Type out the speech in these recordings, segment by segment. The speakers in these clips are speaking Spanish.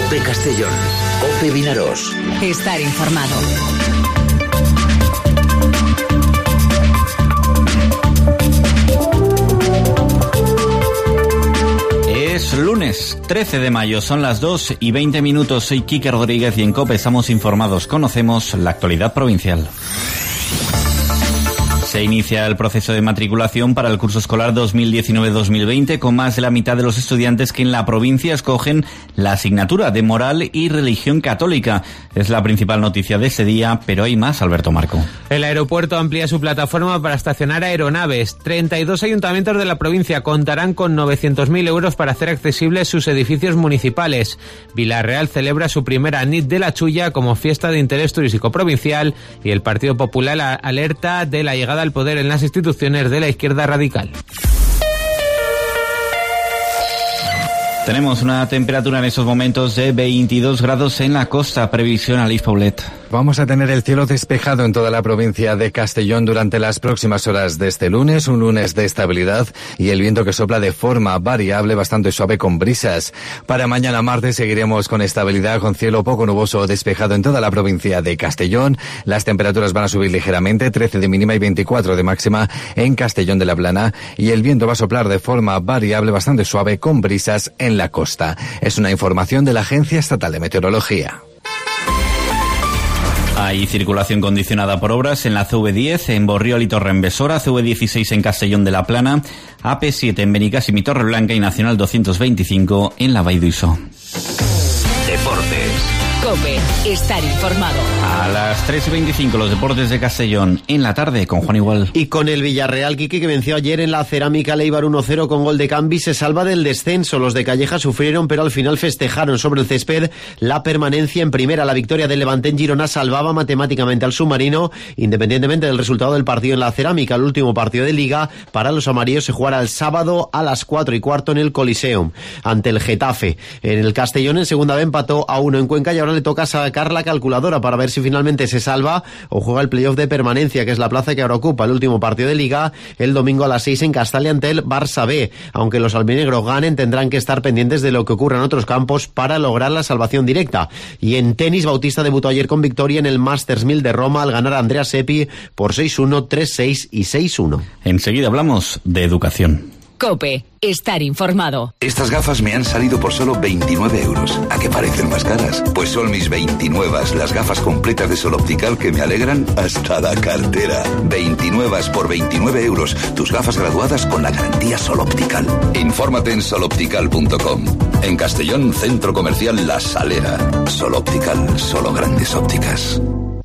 COPE Castellón, COPE Vinaròs. Estar informado. Es lunes 13 de mayo, son las 2:20. Soy Quique Rodríguez y en COPE estamos informados. Conocemos la actualidad provincial. Se inicia el proceso de matriculación para el curso escolar 2019-2020 con más de la mitad de los estudiantes que en la provincia escogen la asignatura de Moral y Religión Católica. Es la principal noticia de este día, pero hay más, Alberto Marco. El aeropuerto amplía su plataforma para estacionar aeronaves. 32 ayuntamientos de la provincia contarán con 900.000 euros para hacer accesibles sus edificios municipales. Vila-real celebra su primera nit de la Chulla como fiesta de interés turístico provincial y el Partido Popular alerta de la llegada al poder en las instituciones de la izquierda radical. Tenemos una temperatura en estos momentos de 22 grados en la costa. Previsión, Alice Paulet. Vamos a tener el cielo despejado en toda la provincia de Castellón durante las próximas horas de este lunes, un lunes de estabilidad y el viento que sopla de forma variable, bastante suave con brisas. Para mañana martes seguiremos con estabilidad, con cielo poco nuboso o despejado en toda la provincia de Castellón. Las temperaturas van a subir ligeramente, 13 de mínima y 24 de máxima en Castellón de la Plana, y el viento va a soplar de forma variable, bastante suave con brisas en la costa. Es una información de la Agencia Estatal de Meteorología. Hay circulación condicionada por obras en la CV10, en Borriol y Torrembesora, CV16 en Castellón de la Plana, AP7 en Benicàssim y Torreblanca y Nacional 225 en la Vall d'Uixó. Deportes. COPE, estar informado. A las 3:25 los deportes de Castellón, en la tarde con Juan Igual. Y con el Villarreal, Quique, que venció ayer en la Cerámica Leibar 1-0 con gol de Cambi, se salva del descenso. Los de Calleja sufrieron, pero al final festejaron sobre el césped la permanencia en primera. La victoria del Levante en Girona salvaba matemáticamente al submarino, independientemente del resultado del partido en la Cerámica. El último partido de Liga para los amarillos se jugará el sábado a las 4:15 en el Coliseum, ante el Getafe. En el Castellón, en segunda B, empató a 1 en Cuenca y ahora le toca sacar la calculadora para ver si finalmente se salva o juega el playoff de permanencia, que es la plaza que ahora ocupa. El último partido de Liga el domingo a las 6 en Castalia ante el Barça B. Aunque los albinegros ganen, tendrán que estar pendientes de lo que ocurra en otros campos para lograr la salvación directa. Y en tenis, Bautista debutó ayer con victoria en el Masters 1000 de Roma al ganar a Andrea Seppi por 6-1, 3-6 y 6-1. Enseguida hablamos de educación. COPE, estar informado. Estas gafas me han salido por solo 29 euros. ¿A qué parecen más caras? Pues son mis 29, las gafas completas de Sol Optical que me alegran hasta la cartera. 29 por 29 euros. Tus gafas graduadas con la garantía Sol Optical. Infórmate en soloptical.com. En Castellón, Centro Comercial La Salera. Sol Optical, solo grandes ópticas.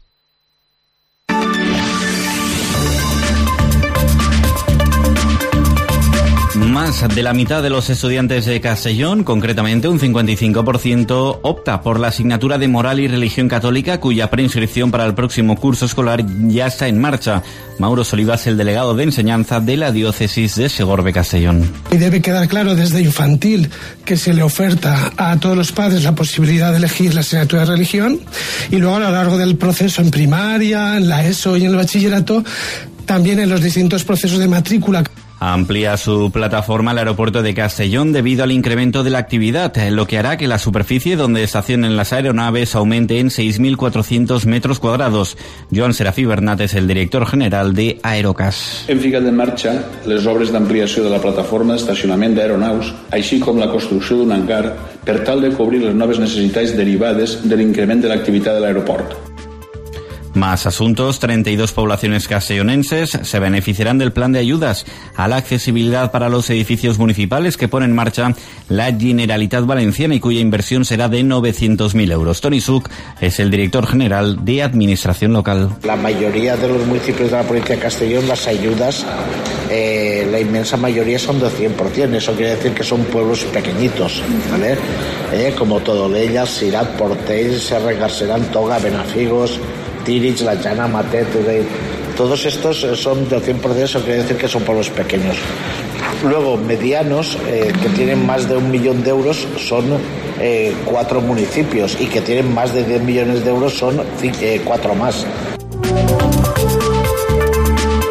Más de la mitad de los estudiantes de Castellón, concretamente un 55%, opta por la asignatura de Moral y Religión Católica, cuya preinscripción para el próximo curso escolar ya está en marcha. Mauro Solivas, el delegado de enseñanza de la diócesis de Segorbe-Castellón. Y debe quedar claro desde infantil que se le oferta a todos los padres la posibilidad de elegir la asignatura de religión, y luego a lo largo del proceso en primaria, en la ESO y en el bachillerato, también en los distintos procesos de matrícula. Amplía su plataforma el aeropuerto de Castellón debido al incremento de la actividad, lo que hará que la superficie donde estacionen las aeronaves aumente en 6.400 metros cuadrados. Joan Serafí Bernat és el director general de Aerocas. Hem ficat en marxa les obres d'ampliació de la plataforma d'estacionament d'aeronaus, així com la construcció d'un hangar per tal de cobrir les noves necessitats derivades de l'increment de l'activitat de l'aeroport. Más asuntos. 32 poblaciones castellonenses se beneficiarán del plan de ayudas a la accesibilidad para los edificios municipales que pone en marcha la Generalitat Valenciana y cuya inversión será de 900.000 euros. Toni Suc es el director general de Administración Local. La mayoría de los municipios de la provincia de Castellón, las ayudas, la inmensa mayoría son de 100%. Eso quiere decir que son pueblos pequeñitos, ¿vale? Como Todolella, Cirat, Portell, Serra Garcerán, Toga, Benafigos, Tírig, La Llana, Matet, todos estos son del 100%, eso quiere decir que son pueblos pequeños. Luego, medianos, que tienen más de 1 millón de euros, son 4 municipios, y que tienen más de 10 millones de euros son 4 más. Enseguida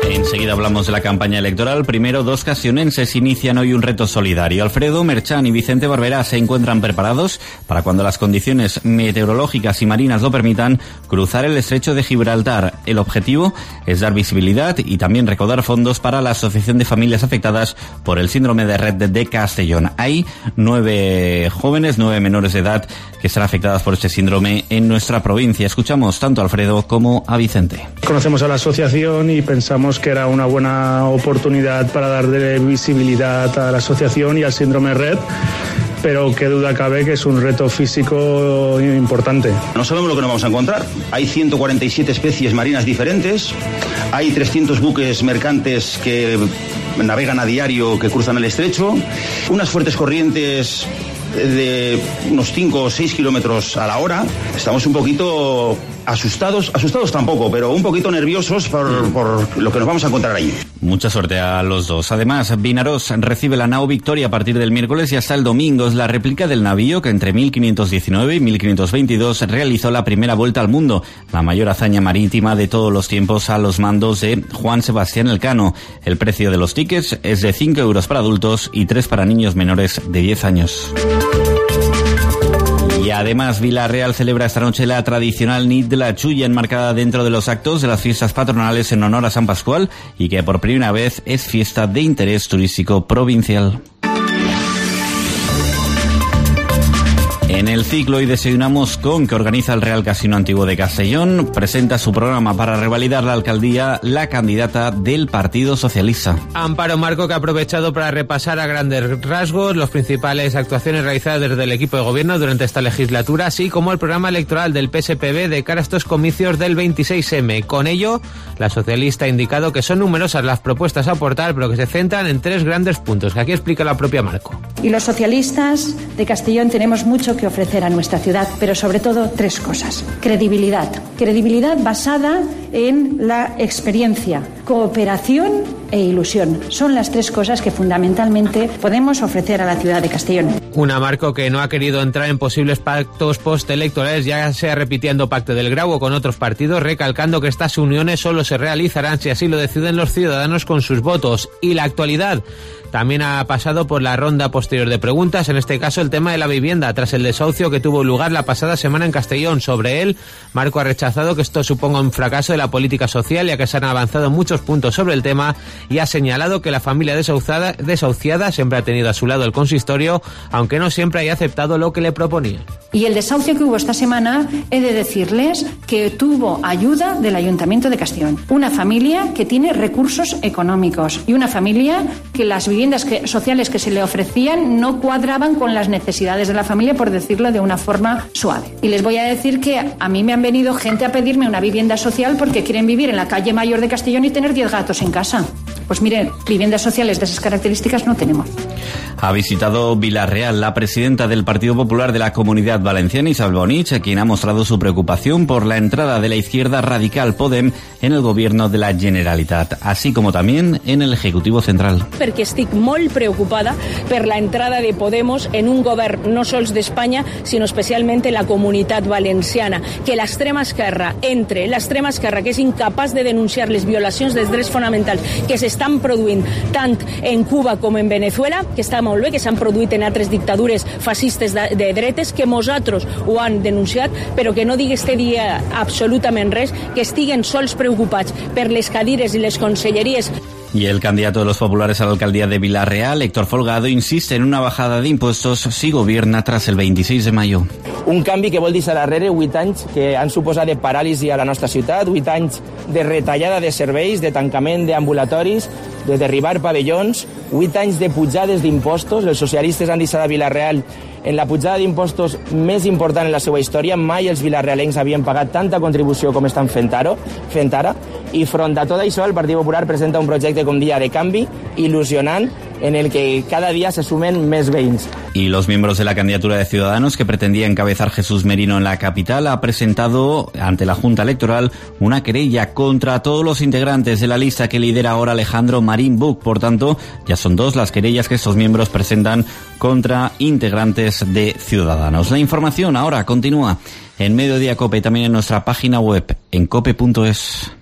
Enseguida hablamos de la campaña electoral. Primero, 2 castellonenses inician hoy un reto solidario. Alfredo Merchán y Vicente Barberá se encuentran preparados para, cuando las condiciones meteorológicas y marinas lo permitan, cruzar el estrecho de Gibraltar. El objetivo es dar visibilidad y también recaudar fondos para la Asociación de Familias Afectadas por el Síndrome de Rett de Castellón. Hay 9 jóvenes, 9 menores de edad que están afectadas por este síndrome en nuestra provincia. Escuchamos tanto a Alfredo como a Vicente. Conocemos a la asociación y pensamos que era una buena oportunidad para darle visibilidad a la asociación y al síndrome Rett, pero qué duda cabe que es un reto físico importante. No sabemos lo que nos vamos a encontrar. Hay 147 especies marinas diferentes, hay 300 buques mercantes que navegan a diario, que cruzan el estrecho, unas fuertes corrientes de unos 5 o 6 kilómetros a la hora. Estamos un poquito asustados tampoco, pero un poquito nerviosos por lo que nos vamos a encontrar allí. Mucha suerte a los dos. Además, Vinaròs recibe la nao Victoria a partir del miércoles y hasta el domingo. Es la réplica del navío que entre 1519 y 1522 realizó la primera vuelta al mundo, la mayor hazaña marítima de todos los tiempos, a los mandos de Juan Sebastián Elcano. El precio de los tickets es de 5 euros para adultos y 3 para niños menores de 10 años. Y además, Vila-real celebra esta noche la tradicional nit de la Chulla, enmarcada dentro de los actos de las fiestas patronales en honor a San Pascual, y que por primera vez es fiesta de interés turístico provincial. En el ciclo Hoy Desayunamos Con, que organiza el Real Casino Antiguo de Castellón, presenta su programa para revalidar la alcaldía la candidata del Partido Socialista. Amparo Marco, que ha aprovechado para repasar a grandes rasgos las principales actuaciones realizadas desde el equipo de gobierno durante esta legislatura, así como el programa electoral del PSPB de cara a estos comicios del 26M. Con ello, la socialista ha indicado que son numerosas las propuestas a aportar, pero que se centran en 3 grandes puntos, que aquí explica la propia Marco. Y los socialistas de Castellón tenemos mucho que ofrecer a nuestra ciudad, pero sobre todo 3 cosas. Credibilidad. Credibilidad basada en la experiencia, cooperación e ilusión. Son las 3 cosas que fundamentalmente podemos ofrecer a la ciudad de Castellón. Una Marco que no ha querido entrar en posibles pactos postelectorales, ya sea repitiendo Pacto del Grau o con otros partidos, recalcando que estas uniones solo se realizarán si así lo deciden los ciudadanos con sus votos. Y la actualidad también ha pasado por la ronda posterior de preguntas, en este caso el tema de la vivienda, tras el desahucio que tuvo lugar la pasada semana en Castellón. Sobre él, Marco ha rechazado que esto suponga un fracaso de la política social, ya que se han avanzado muchos puntos sobre el tema, y ha señalado que la familia desahuciada siempre ha tenido a su lado el consistorio, aunque no siempre haya aceptado lo que le proponían. Y el desahucio que hubo esta semana, he de decirles que tuvo ayuda del Ayuntamiento de Castellón. Una familia que tiene recursos económicos y una familia que las viviendas sociales que se le ofrecían no cuadraban con las necesidades de la familia, por decirlo de una forma suave. Y les voy a decir que a mí me han venido gente a pedirme una vivienda social porque quieren vivir en la calle Mayor de Castellón y tener 10 gatos en casa. Pues miren, viviendas sociales de esas características no tenemos. Ha visitado Vila-real la presidenta del Partido Popular de la Comunidad Valenciana, Isabel Bonich, quien ha mostrado su preocupación por la entrada de la izquierda radical Podem en el gobierno de la Generalitat, así como también en el Ejecutivo Central. Perquè estic molt preocupada per la entrada de Podemos en un govern no sols d'Espanya, sinó especialment en la Comunitat Valenciana, que l'extrema esquerra que és incapaç de denunciar les violacions dels drets fonamentals que s'estan produint tant en Cuba com en Venezuela, que està molt bé, que s'han produït en altres dictadures fascistes de dretes, que nosaltres ho han denunciat, però que no digui este dia absolutament res, que estiguen sols preocupats per les cadires i les conselleries. Y el candidato de los populares a la alcaldía de Vila-real, Héctor Folgado, insiste en una bajada de impuestos si gobierna tras el 26 de mayo. Un canvi que vol deixar darrere 8 anys que han suposat de paràlisi a la nostra ciutat, 8 anys de retallada de serveis, de tancament d'ambulatoris, de derribar pavellons, 8 anys de pujades d'impostos. Els socialistes han deixat a Vila-real en la pujada d'impostos més important en la seva història. Mai els vilarealencs havien pagat tanta contribució com estan fent ara. I front a tot això, el Partit Popular presenta un projecte, com dia, de canvi, il·lusionant, en el que cada día se sumen más veïns. Y los miembros de la candidatura de Ciudadanos que pretendía encabezar Jesús Merino en la capital ha presentado ante la Junta Electoral una querella contra todos los integrantes de la lista que lidera ahora Alejandro Marín Buch. Por tanto, ya son 2 las querellas que estos miembros presentan contra integrantes de Ciudadanos. La información ahora continúa en Mediodía COPE y también en nuestra página web en cope.es.